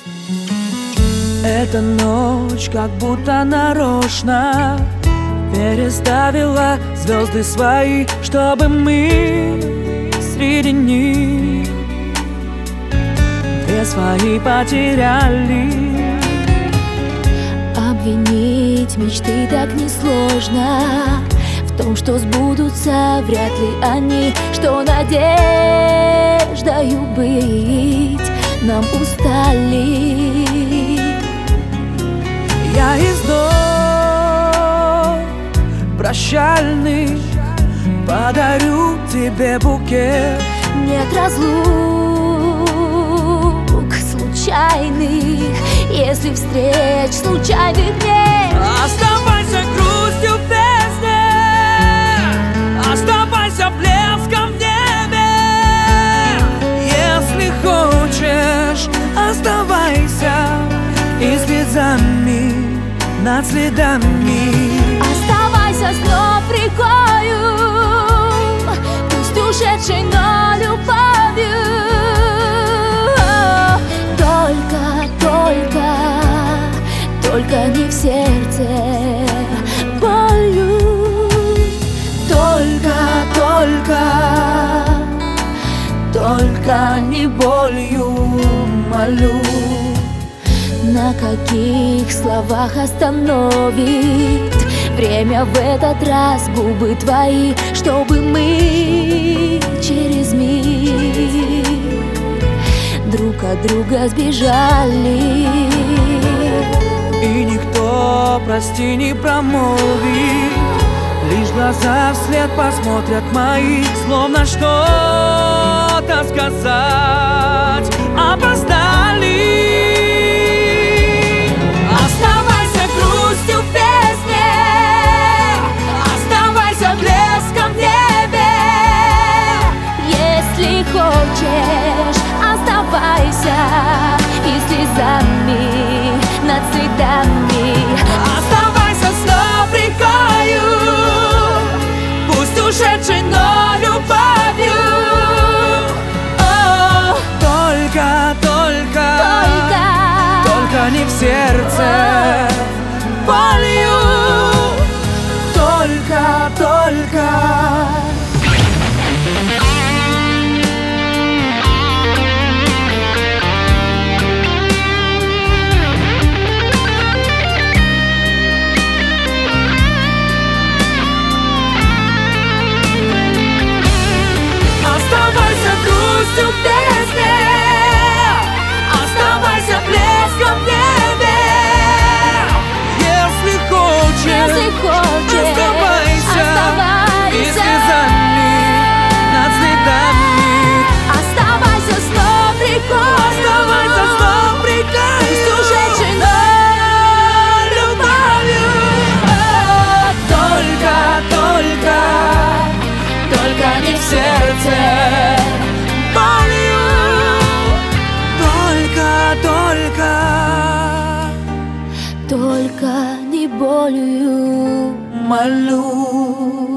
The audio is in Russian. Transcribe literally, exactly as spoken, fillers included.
Эта ночь как будто нарочно переставила звезды свои, чтобы мы среди них две свои потеряли. Обвинить мечты так несложно в том, что сбудутся вряд ли они, что надеждою быть нам устали. Я издох прощальный, подарю тебе букет. Нет разлук случайных, если встреч случайных нет. Оставайся грустью в песне, оставайся блеском в небе. Если хочешь, оставайся и слезами над следами. Оставайся снова рекою, пусть ушедшей, но любовью. Только, только, только не в сердце болью. Только, только, только не болью молю. На каких словах остановит время в этот раз губы твои, чтобы мы через миг друг от друга сбежали. И никто, прости, не промолвит, лишь глаза вслед посмотрят мои, словно что-то сказать опоздали. Оставайся грустью в песне, оставайся блеском в небе. Если хочешь, оставайся и слезами над следами. Оставайся снова рекою, пусть ушедшей, но любовью. О, только, только, Только, только не в сердце болью. Только, только. Оставайся грустью в песне, оставайся блеском в небе. Если хочешь, если хочешь, оставайся и оставайся слезами над следами. Оставайся снова рекой, Оставайся снова рекой, пусть ушедшей, но любовью. Только, только, только не в сердце болью. Только, только, только не болью. молю.